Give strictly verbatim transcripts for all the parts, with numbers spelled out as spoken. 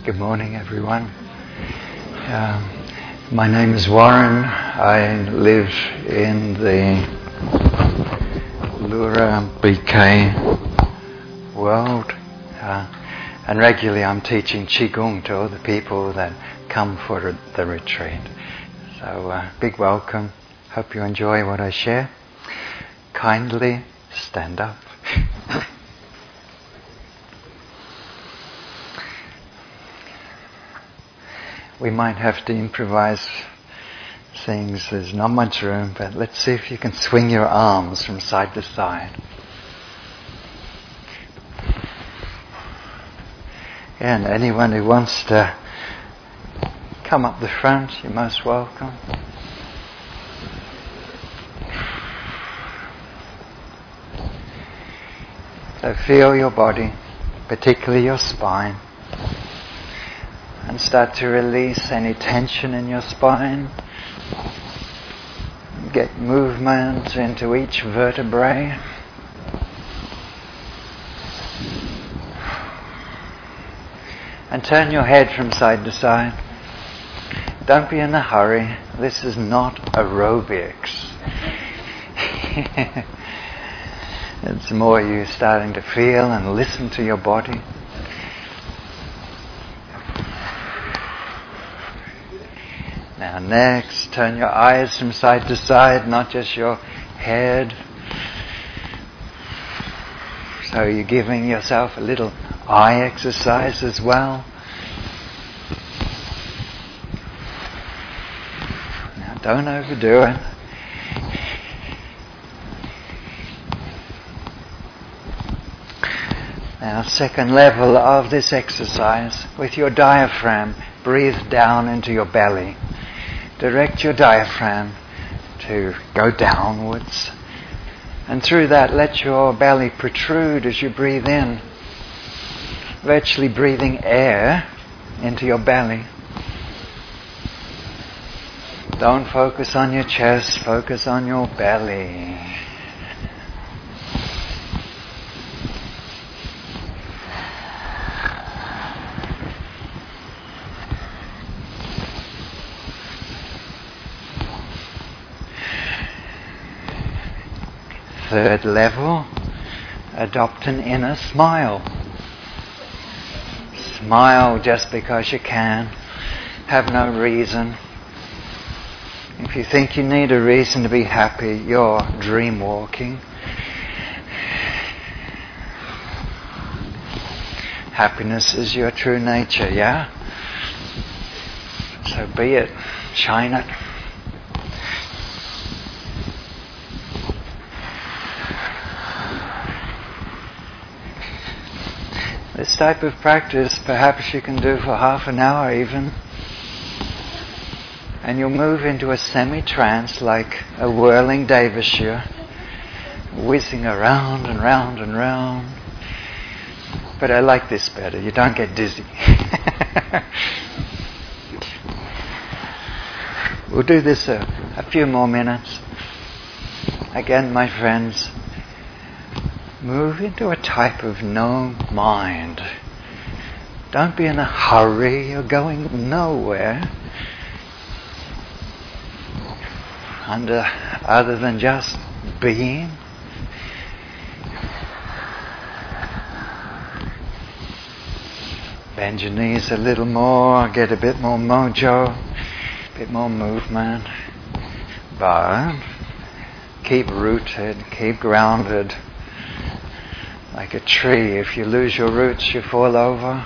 Good morning, everyone. Um, my name is Warren. I live in the Lura B K world, uh, and regularly I'm teaching Qigong to all the people that come for the retreat. So, uh, big welcome. Hope you enjoy what I share. Kindly stand up. We might have to improvise things. There's not much room, but let's see if you can swing your arms from side to side. And anyone who wants to come up the front, you're most welcome. So feel your body, particularly your spine. And start to release any tension in your spine. Get movement into each vertebrae. And turn your head from side to side. Don't be in a hurry. This is not aerobics. It's more you starting to feel and listen to your body. Now next, turn your eyes from side to side, not just your head. So you're giving yourself a little eye exercise as well. Now don't overdo it. Now second level of this exercise, with your diaphragm, breathe down into your belly. Direct your diaphragm to go downwards. And through that, let your belly protrude as you breathe in. Virtually breathing air into your belly. Don't focus on your chest, focus on your belly. Third level, adopt an inner smile. Smile just because you can. Have no reason. If you think you need a reason to be happy, you're dream walking. Happiness is your true nature, yeah? So be it. Shine it. This type of practice perhaps you can do for half an hour even. And you'll move into a semi-trance like a whirling Devashir, whizzing around and round and round. But I like this better, you don't get dizzy. We'll do this a, a few more minutes. Again, my friends, move into a type of no mind. Don't be in a hurry, you're going nowhere. Under, other than just being. Bend your knees a little more, get a bit more mojo, a bit more movement. But keep rooted, keep grounded. Like a tree, if you lose your roots, you fall over.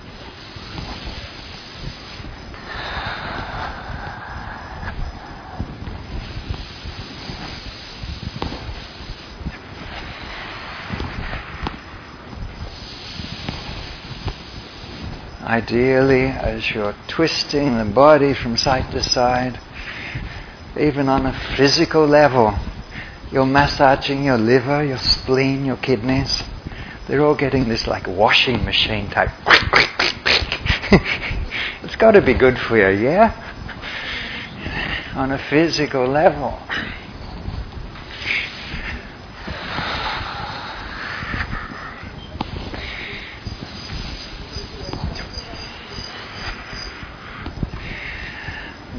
Ideally, as you're twisting the body from side to side, even on a physical level, you're massaging your liver, your spleen, your kidneys. They're all getting this like washing machine type. It's got to be good for you, yeah? On a physical level.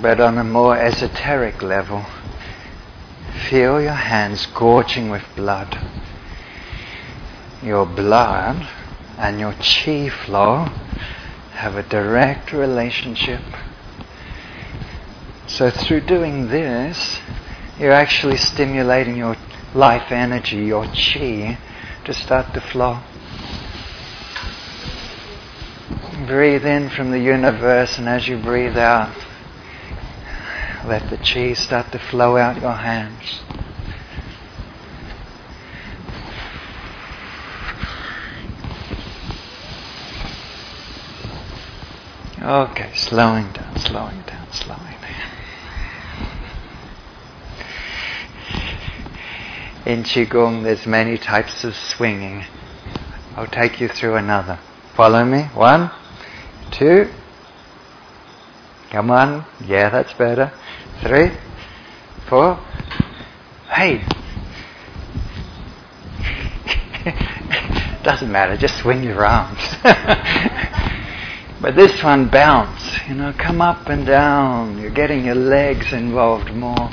But on a more esoteric level, feel your hands gorging with blood. Your blood and your chi flow have a direct relationship. So through doing this, you're actually stimulating your life energy, your chi, to start to flow. Breathe in from the universe, and as you breathe out, let the chi start to flow out your hands. Okay, slowing down, slowing down, slowing down. In Qigong, there's many types of swinging. I'll take you through another. Follow me. One, two. Come on. Yeah, that's better. Three, four. Hey. Doesn't matter. Just swing your arms. But this one, bounce. You know, come up and down. You're getting your legs involved more.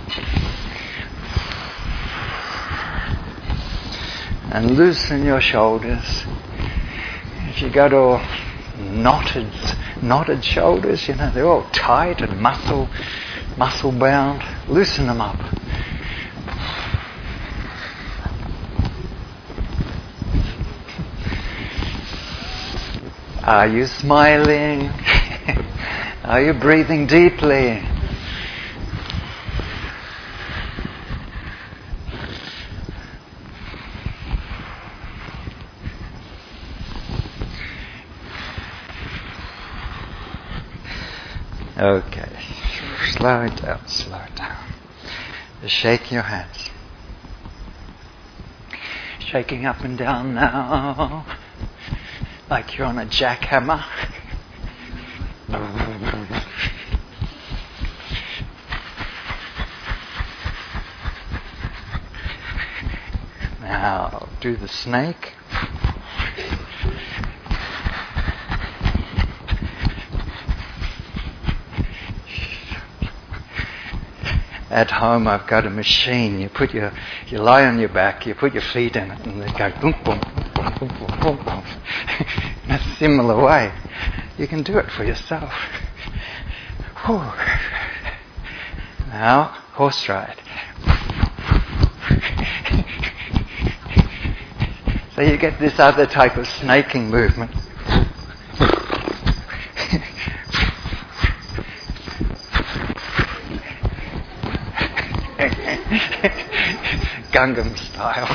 And loosen your shoulders. If you got all knotted, knotted shoulders, you know, they're all tight and muscle, muscle bound. Loosen them up. Are you smiling? Are you breathing deeply? Okay, slow it down, slow it down. Just shake your hands. Shaking up and down now, like you're on a jackhammer. Now, do the snake. At home, I've got a machine. You put your, you lie on your back, you put your feet in it, and they go boom, boom, boom, boom, boom, boom, boom. In a similar way, you can do it for yourself. Whew. Now, horse ride. So you get this other type of snaking movement. Gangnam style.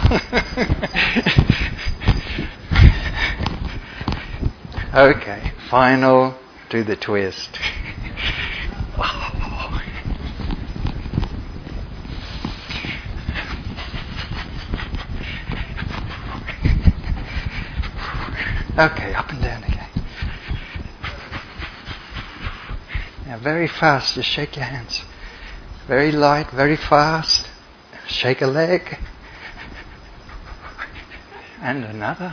Okay, final, do the twist. Okay, up and down again. Now very fast, just shake your hands. Very light, very fast. Shake a leg. And another.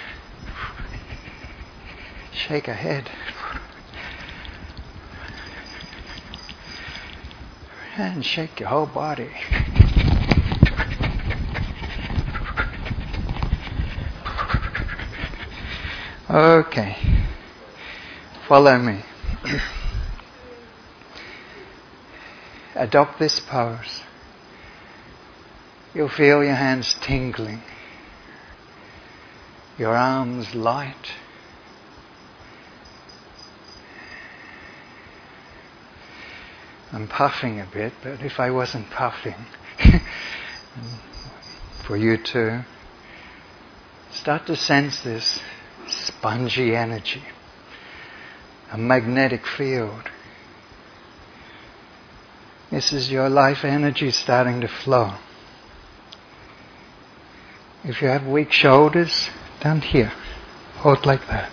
Shake a head. And shake your whole body. Okay. Follow me. Adopt this pose. You'll feel your hands tingling, your arms light. I'm puffing a bit, but if I wasn't puffing, for you too, start to sense this spongy energy, a magnetic field. This is your life energy starting to flow. If you have weak shoulders, down here, hold like that.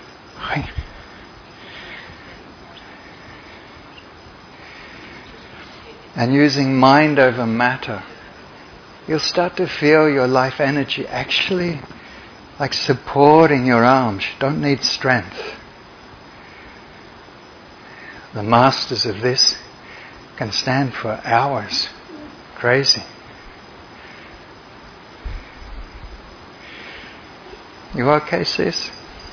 And using mind over matter, you'll start to feel your life energy actually like supporting your arms. You don't need strength. The masters of this can stand for hours. Crazy. You okay, sis?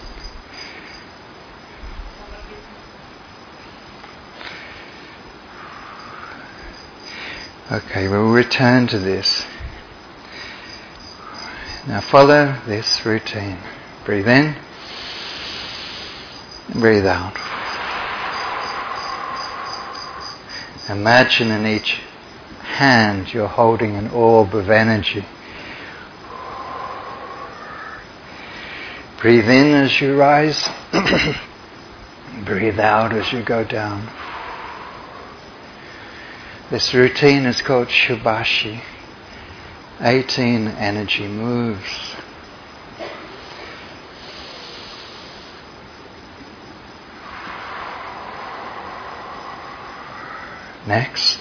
Okay, we'll return to this. Now follow this routine. Breathe in. Breathe out. Imagine in each hand you're holding an orb of energy. Breathe in as you rise. Breathe out as you go down. This routine is called Shubhashi. eighteen energy moves. Next,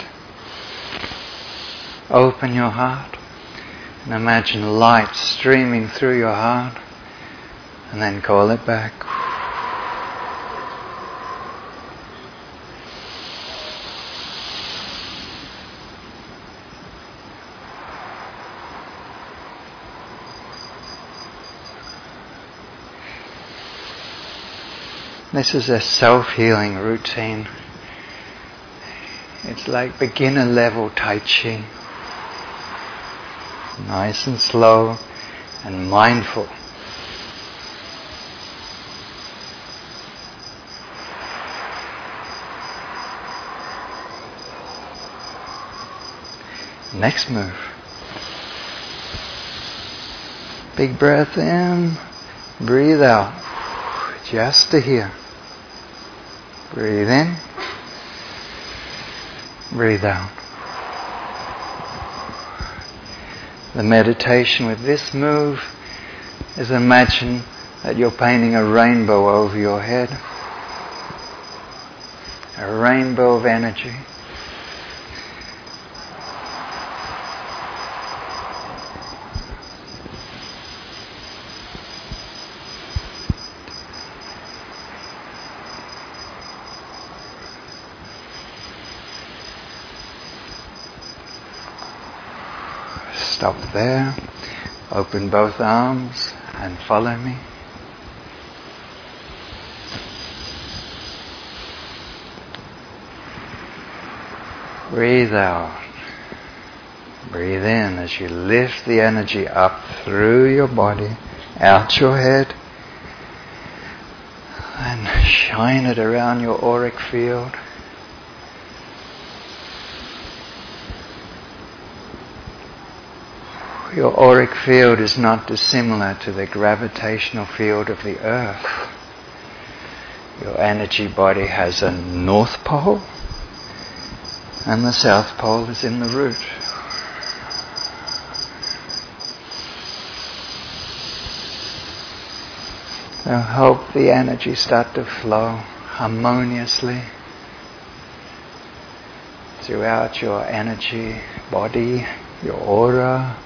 open your heart and imagine light streaming through your heart, and then call it back. This is a self-healing routine. It's like beginner level Tai Chi. Nice and slow and mindful. Next move. Big breath in, breathe out. Just to here. Breathe in. Breathe out. The meditation with this move is imagine that you're painting a rainbow over your head. A rainbow of energy. Stop there, open both arms and follow me. Breathe out. Breathe in as you lift the energy up through your body, out your head, and shine it around your auric field. Your auric field is not dissimilar to the gravitational field of the earth. Your energy body has a north pole and the south pole is in the root. So help the energy start to flow harmoniously throughout your energy body, your aura.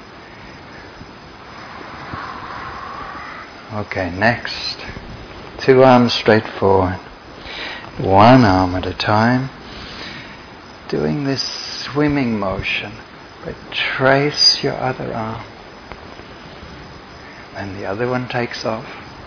Okay, next. Two arms straight forward. One arm at a time. Doing this swimming motion, but trace your other arm. And the other one takes off.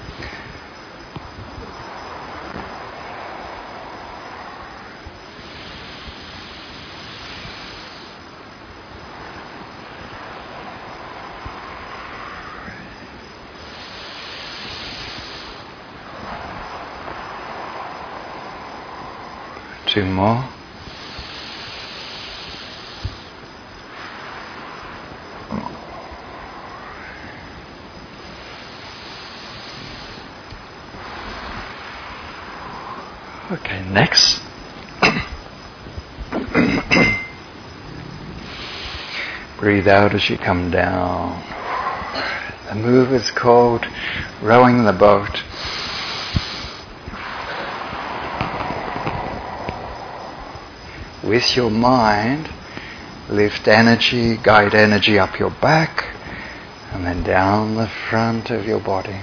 Two more. Okay, next. Breathe out as you come down. The move is called rowing the boat. With your mind, lift energy, guide energy up your back and then down the front of your body.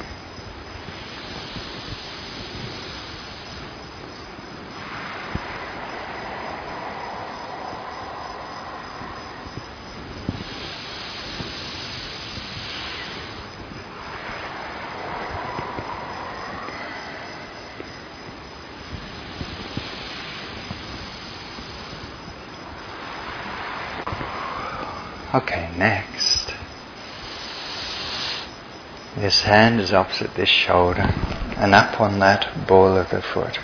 Okay, next. This hand is opposite this shoulder and up on that ball of the foot.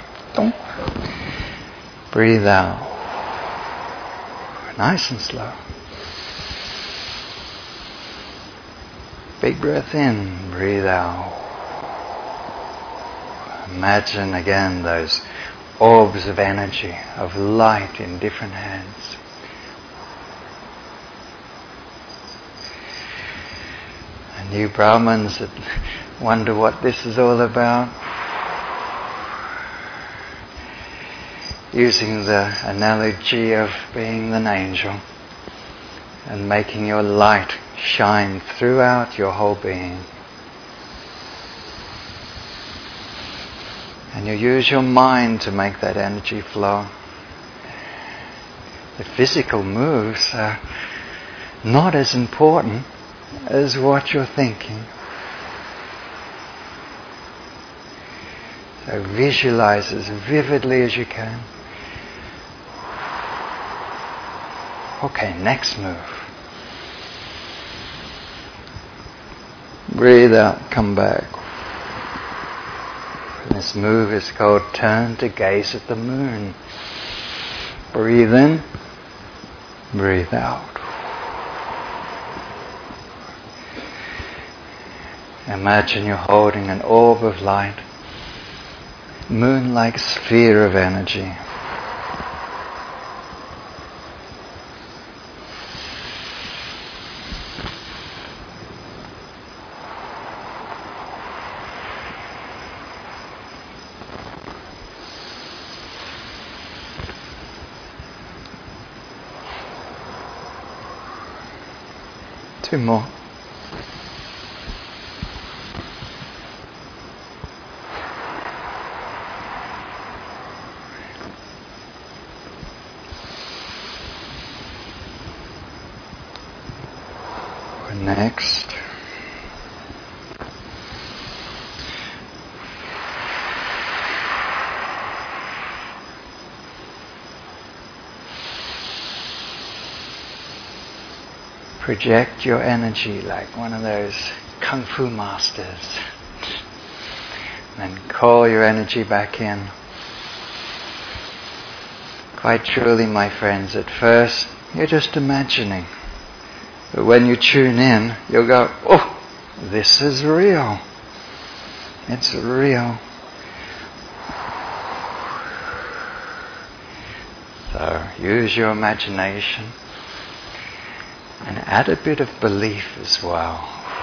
Breathe out. Nice and slow. Big breath in, breathe out. Imagine again those orbs of energy, of light in different hands. And you Brahmins that wonder what this is all about, using the analogy of being an angel and making your light shine throughout your whole being. And you use your mind to make that energy flow. The physical moves are not as important as what you're thinking. So visualize as vividly as you can. Okay, next move. Breathe out, come back. This move is called turn to gaze at the moon. Breathe in, breathe out. Imagine you're holding an orb of light, moon-like sphere of energy. Two more. Next. Project your energy like one of those kung fu masters. And then call your energy back in. Quite truly, my friends, at first you're just imagining. But when you tune in, you'll go, oh, this is real. It's real. So use your imagination and add a bit of belief as well.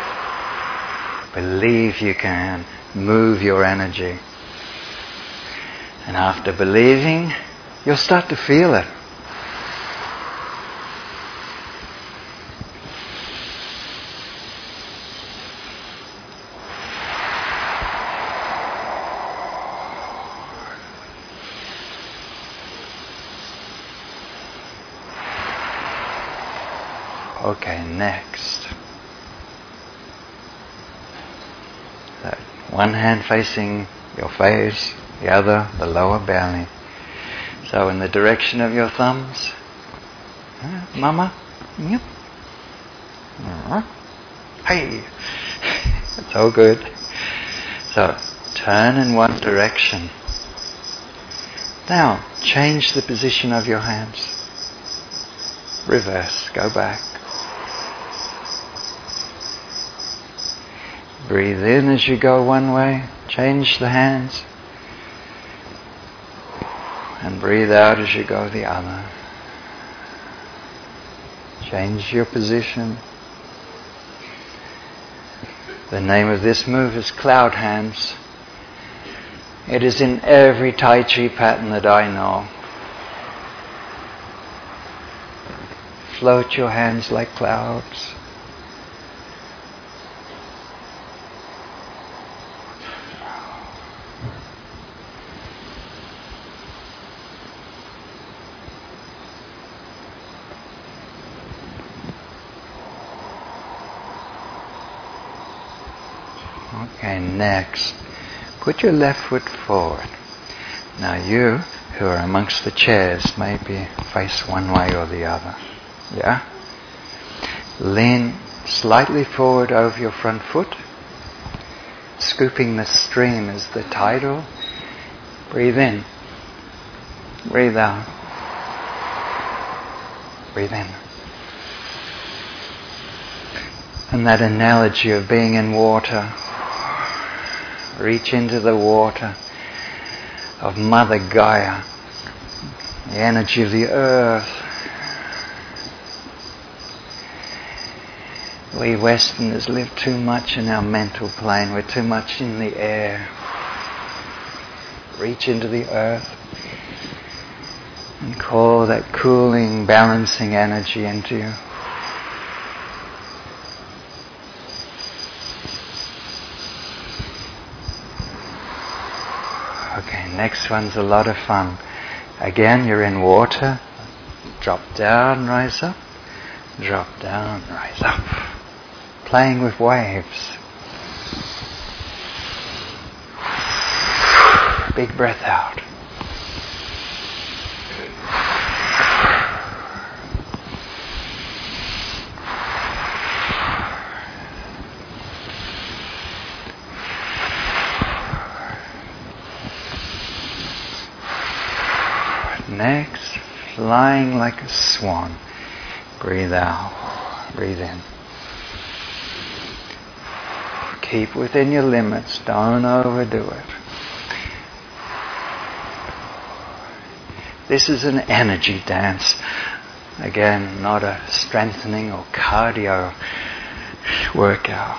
Believe you can move your energy. And after believing, you'll start to feel it. Okay, next. So one hand facing your face, the other the lower belly. So in the direction of your thumbs. Uh, mama? Yep. Uh, hey! It's all good. So turn in one direction. Now change the position of your hands. Reverse, go back. Breathe in as you go one way, change the hands, and breathe out as you go the other. Change your position. The name of this move is cloud hands. It is in every Tai Chi pattern that I know. Float your hands like clouds. Okay, next, put your left foot forward. Now you, who are amongst the chairs, maybe face one way or the other. Yeah? Lean slightly forward over your front foot. Scooping the stream as the tidal. Breathe in. Breathe out. Breathe in. And that analogy of being in water. Reach into the water of Mother Gaia, the energy of the earth. We Westerners live too much in our mental plane. We're too much in the air. Reach into the earth and call that cooling, balancing energy into you. Okay, next one's a lot of fun. Again, you're in water. Drop down, rise up. Drop down, rise up. Playing with waves. Big breath out. Next, flying like a swan. Breathe out. Breathe in. Keep within your limits. Don't overdo it. This is an energy dance. Again, not a strengthening or cardio workout.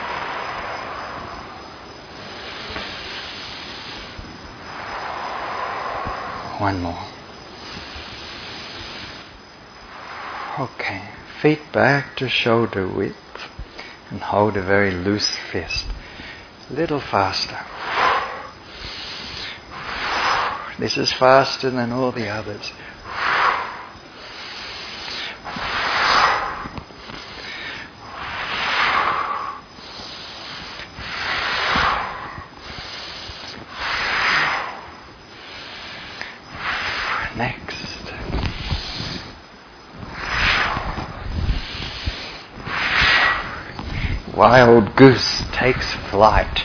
One more. Okay, feet back to shoulder width and hold a very loose fist. A little faster. This is faster than all the others. Next. Wild goose takes flight.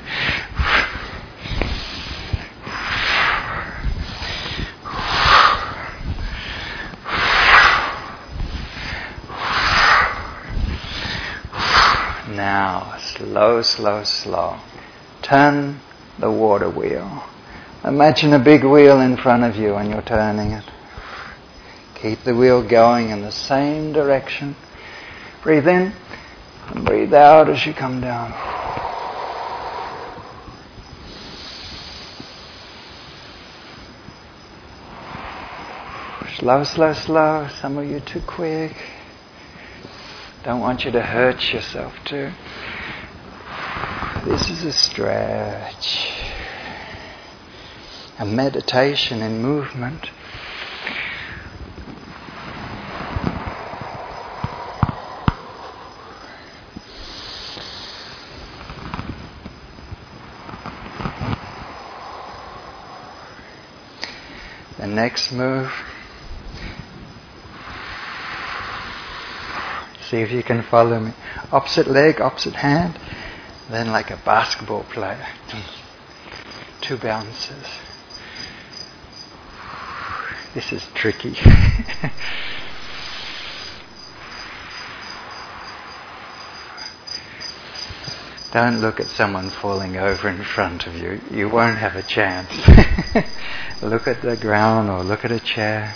Now, slow, slow, slow. Turn the water wheel. Imagine a big wheel in front of you and you're turning it. Keep the wheel going in the same direction. Breathe in and breathe out as you come down. Slow, slow, slow. Some of you too quick. Don't want you to hurt yourself too. This is a stretch. A meditation in movement. The next move. See if you can follow me. Opposite leg, opposite hand. Then like a basketball player. Two bounces. This is tricky. Don't look at someone falling over in front of you. You won't have a chance. Look at the ground or look at a chair.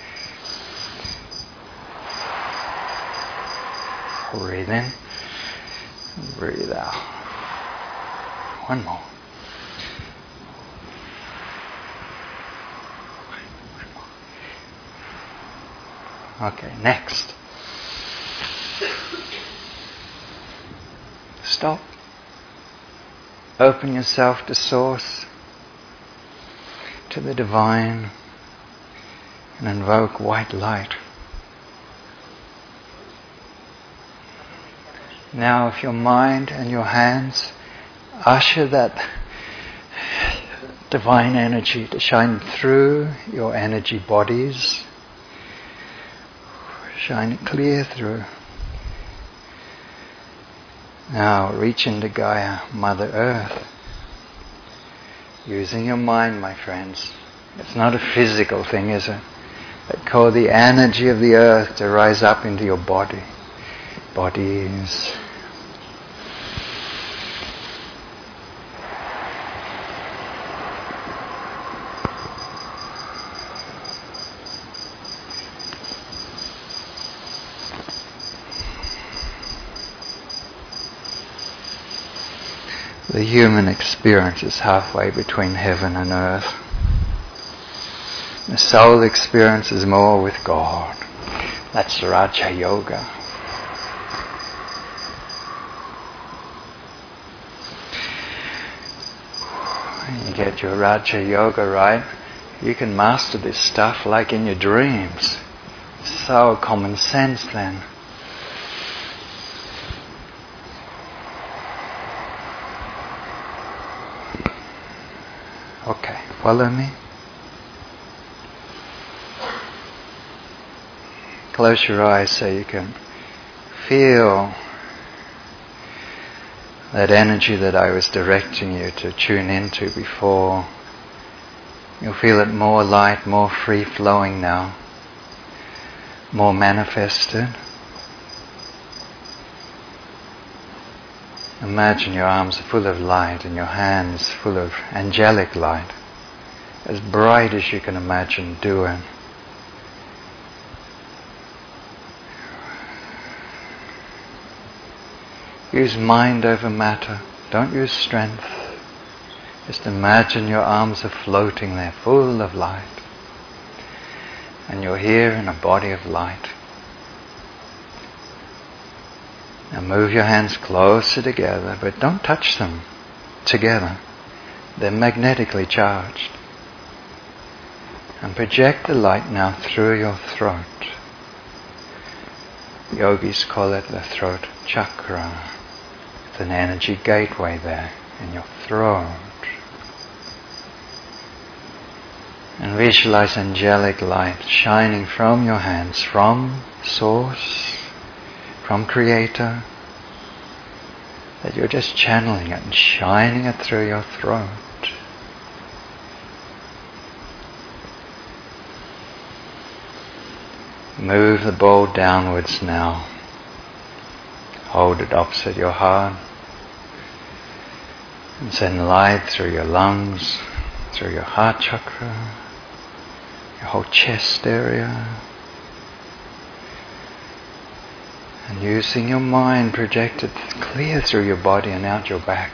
Breathe in. Breathe out. One more. Okay, next. Stop. Open yourself to Source, to the Divine, and invoke white light. Now, if your mind and your hands usher that divine energy to shine through your energy bodies, shine it clear through. Now reach into Gaia, Mother Earth. Using your mind, my friends. It's not a physical thing, is it? But call the energy of the earth to rise up into your body. Bodies. The human experience is halfway between heaven and earth. The soul experience is more with God. That's Raja Yoga. When you get your Raja Yoga right, you can master this stuff like in your dreams. So common sense then. Okay, follow me. Close your eyes so you can feel that energy that I was directing you to tune into before. You'll feel it more light, more free-flowing now, more manifested. Imagine your arms are full of light and your hands full of angelic light, as bright as you can imagine doing. Use mind over matter. Don't use strength. Just imagine your arms are floating there, full of light. And you're here in a body of light. Now move your hands closer together, but don't touch them together. They're magnetically charged. And project the light now through your throat. Yogis call it the throat chakra. It's an energy gateway there in your throat. And visualize angelic light shining from your hands, from Source, from Creator, that you're just channeling it and shining it through your throat. Move the bowl downwards now. Hold it opposite your heart. And send light through your lungs, through your heart chakra, your whole chest area. And using your mind, project it clear through your body and out your back.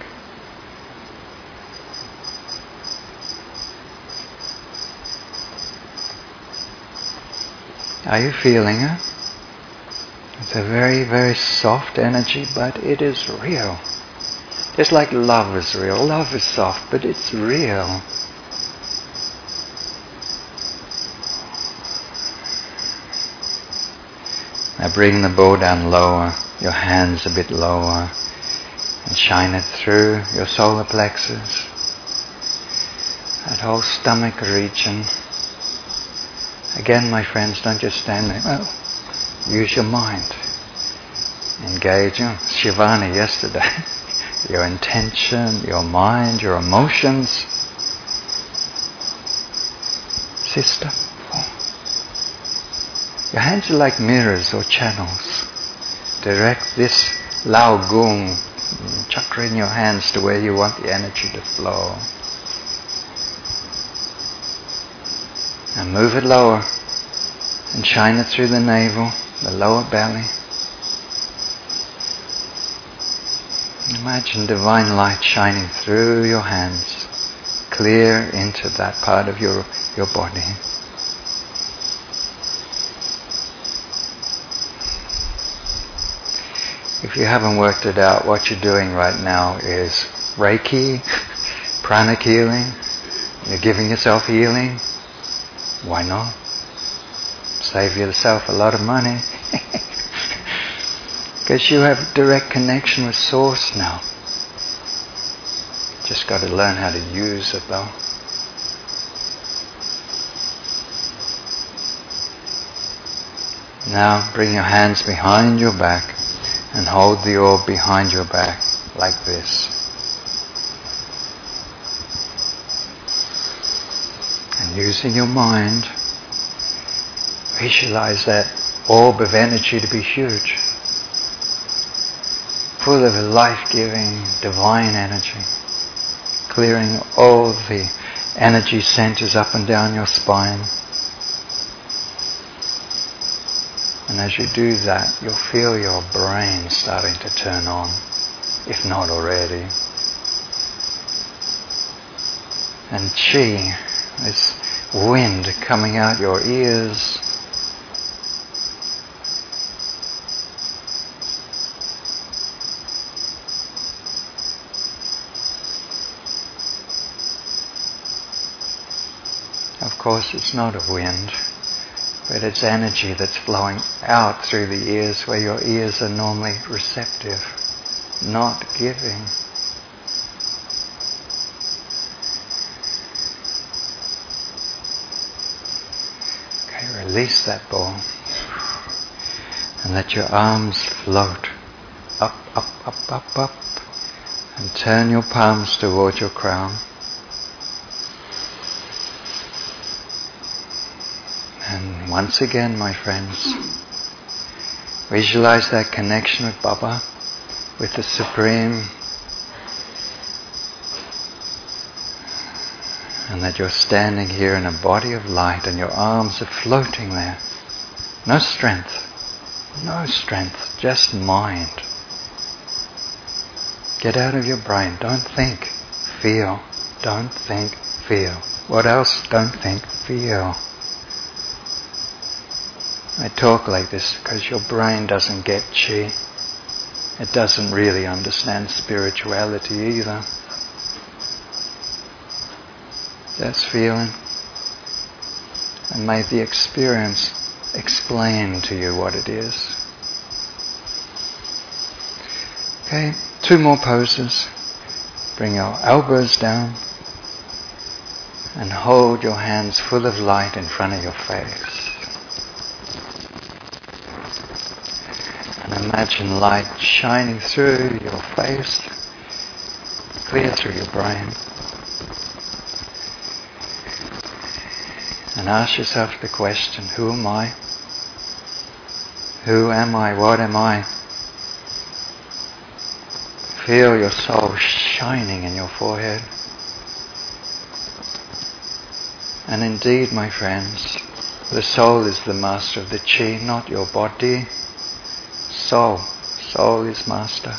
Are you feeling it? It's a very, very soft energy, but it is real. Just like love is real. Love is soft, but it's real. Now bring the bowl down lower, your hands a bit lower, and shine it through your solar plexus, that whole stomach region. Again, my friends, don't just stand there. Well, use your mind. Engage. You know, Shivani yesterday. Your intention, your mind, your emotions. Sister. Your hands are like mirrors or channels. Direct this Lao Gung chakra in your hands to where you want the energy to flow. And move it lower and shine it through the navel, the lower belly. Imagine divine light shining through your hands, clear into that part of your, your body. If you haven't worked it out, what you're doing right now is Reiki, pranic healing. You're giving yourself healing. Why not? Save yourself a lot of money. Because you have direct connection with Source now. Just got to learn how to use it though. Now bring your hands behind your back. And hold the orb behind your back like this. And using your mind, visualize that orb of energy to be huge, full of life-giving, divine energy, clearing all the energy centers up and down your spine. And as you do that, you'll feel your brain starting to turn on, if not already. And chi, this wind coming out your ears, of course it's not a wind, but it's energy that's flowing out through the ears where your ears are normally receptive, not giving. Okay, release that ball and let your arms float up, up, up, up, up, and turn your palms towards your crown. And once again, my friends, visualize that connection with Baba, with the Supreme, and that you're standing here in a body of light and your arms are floating there. No strength, no strength, just mind. Get out of your brain. Don't think, feel. Don't think, feel. What else? Don't think, feel. I talk like this because your brain doesn't get chi. It doesn't really understand spirituality either. That's feeling. And may the experience explain to you what it is. Okay, two more poses. Bring your elbows down and hold your hands full of light in front of your face. And imagine light shining through your face, clear through your brain. And ask yourself the question, who am I? Who am I? What am I? Feel your soul shining in your forehead. And indeed, my friends, the soul is the master of the chi, not your body. Soul. Soul is master.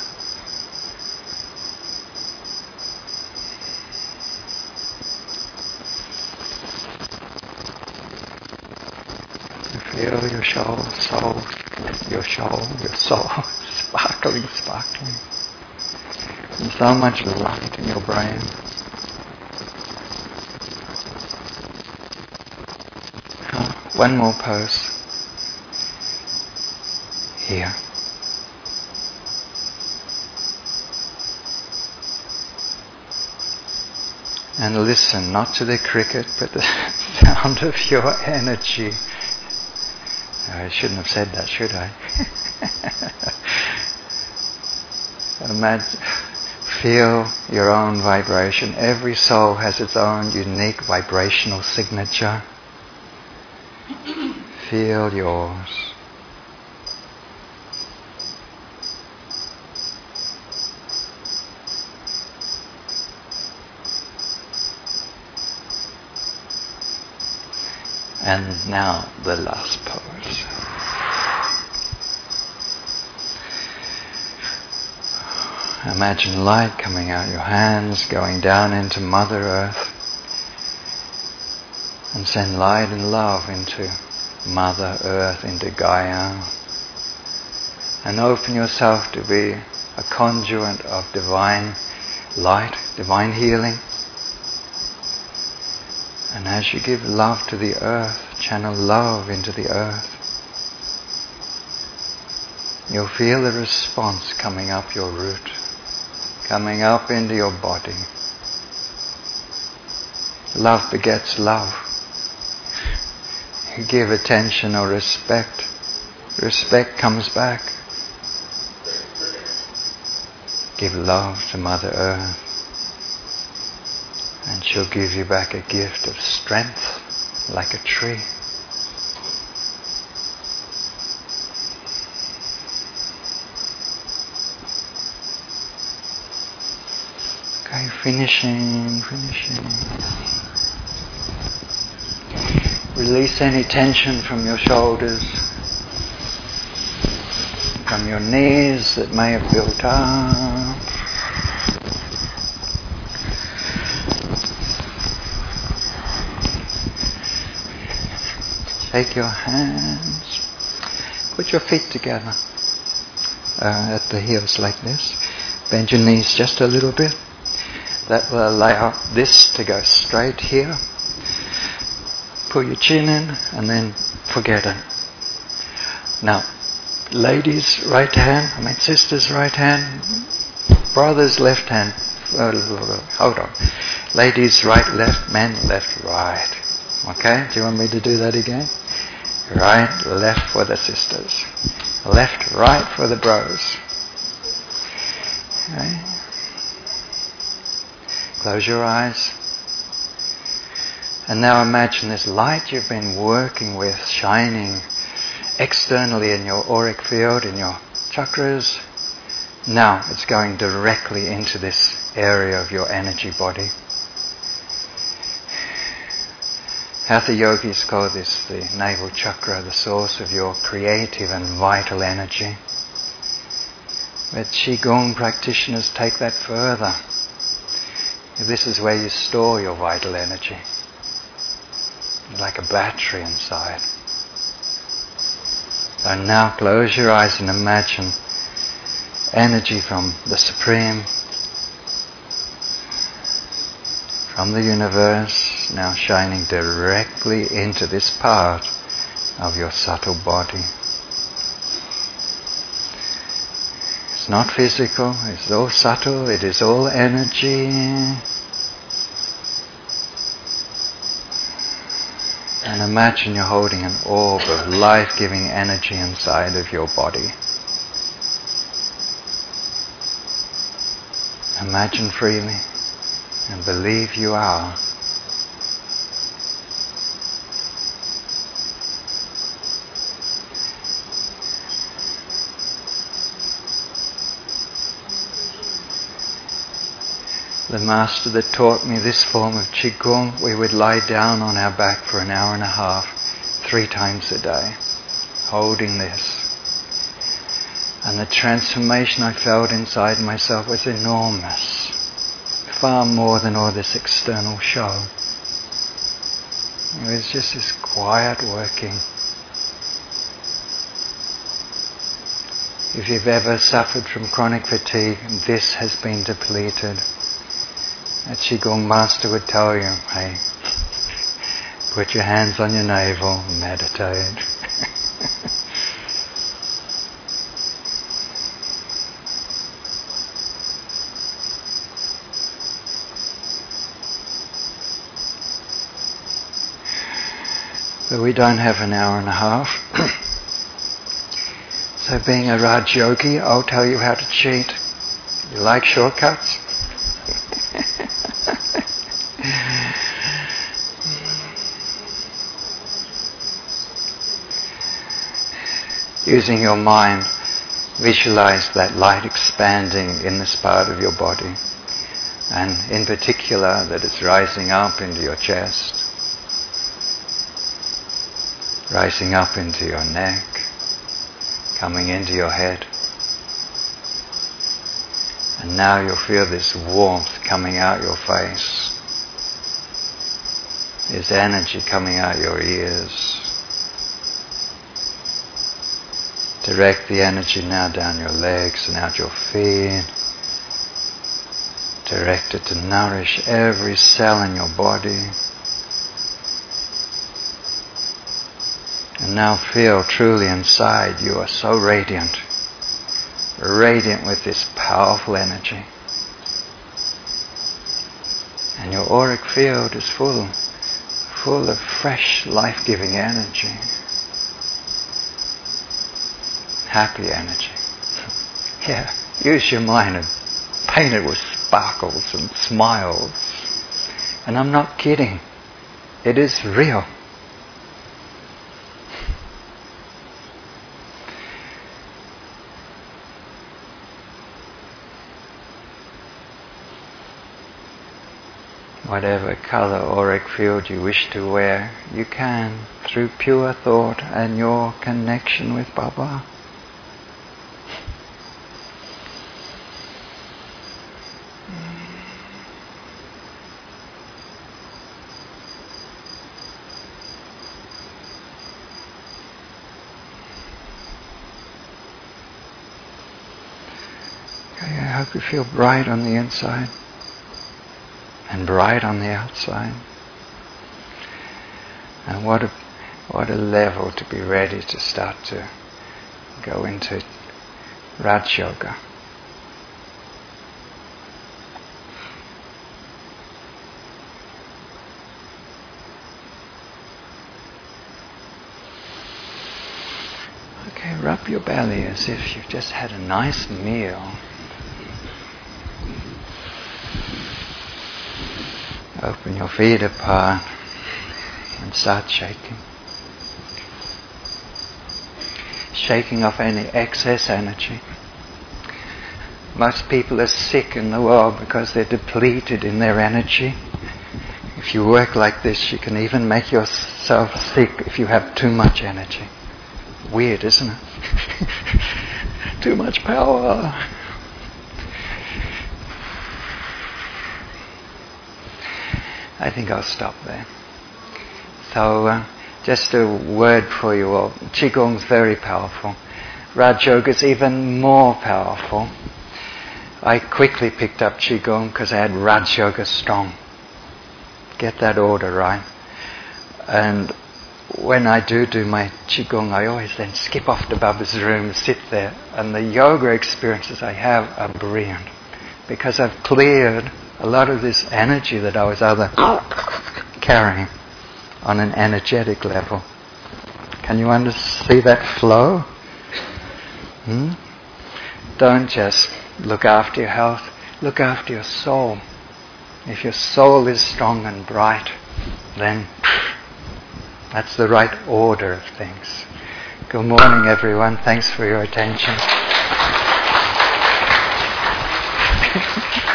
Feel your soul, soul, your soul, your soul, sparkling, sparkling. And so much light in your brain. One more pose. Here. And listen, not to the cricket, but the sound of your energy. I shouldn't have said that, should I? Imagine, feel your own vibration. Every soul has its own unique vibrational signature. Feel yours. And now the last pose. Imagine light coming out your hands, going down into Mother Earth, and send light and love into Mother Earth, into Gaia, and open yourself to be a conduit of divine light, divine healing. And as you give love to the earth, channel love into the earth, you'll feel the response coming up your root, coming up into your body. Love begets love. You give attention or respect, respect comes back. Give love to Mother Earth, and she'll give you back a gift of strength like a tree. Okay, finishing, finishing. Release any tension from your shoulders, from your knees that may have built up. Take your hands, put your feet together uh, at the heels like this. Bend your knees just a little bit. That will allow this to go straight here. Pull your chin in and then forget it. Now, ladies, right hand, I mean sisters, right hand, brothers, left hand. Uh, hold on. Ladies, right, left, men, left, right. Okay? Do you want me to do that again? Right, left for the sisters. Left, right for the bros. Okay? Close your eyes. And now imagine this light you've been working with shining externally in your auric field, in your chakras. Now it's going directly into this area of your energy body. Hatha yogis call this the navel chakra, the source of your creative and vital energy. But Qigong practitioners take that further. This is where you store your vital energy. Like a battery inside. So now close your eyes and imagine energy from the Supreme, from the universe, now shining directly into this part of your subtle body. It's not physical, it's all subtle, it is all energy. And imagine you're holding an orb of life-giving energy inside of your body. Imagine freely and believe you are. The master that taught me this form of Qigong, we would lie down on our back for an hour and a half, three times a day, holding this. And the transformation I felt inside myself was enormous, far more than all this external show. It was just this quiet working. If you've ever suffered from chronic fatigue, this has been depleted. A Qigong master would tell you, hey, put your hands on your navel, meditate. But we don't have an hour and a half. So being a Raj Yogi, I'll tell you how to cheat. You like shortcuts? Using your mind, visualize that light expanding in this part of your body, and in particular that it's rising up into your chest, rising up into your neck, coming into your head. And now you'll feel this warmth coming out your face, this energy coming out your ears. Direct the energy now down your legs and out your feet. Direct it to nourish every cell in your body. And now feel truly inside you are so radiant. Radiant with this powerful energy. And your auric field is full, full of fresh, life-giving energy. Happy energy. Yeah, use your mind and painted with sparkles and smiles. And I'm not kidding. It is real. Whatever color auric field you wish to wear, you can through pure thought and your connection with Baba. Okay, I hope you feel bright on the inside and bright on the outside. And what a what a level to be ready to start to go into Raj Yoga. Okay, rub your belly as if you've just had a nice meal. Open your feet apart and start shaking. Shaking off any excess energy. Most people are sick in the world because they're depleted in their energy. If you work like this, you can even make yourself sick if you have too much energy. Weird, isn't it? Too much power. I think I'll stop there. So, uh, just a word for you all. Qigong's very powerful. Raj Yoga's even more powerful. I quickly picked up Qigong because I had Raj Yoga strong. Get that order right. And when I do do my Qigong, I always then skip off to Baba's room, sit there, and the yoga experiences I have are brilliant. Because I've cleared a lot of this energy that I was other carrying on an energetic level. Can you under- see that flow? Hmm? Don't just look after your health, look after your soul. If your soul is strong and bright, then that's the right order of things. Good morning, everyone. Thanks for your attention.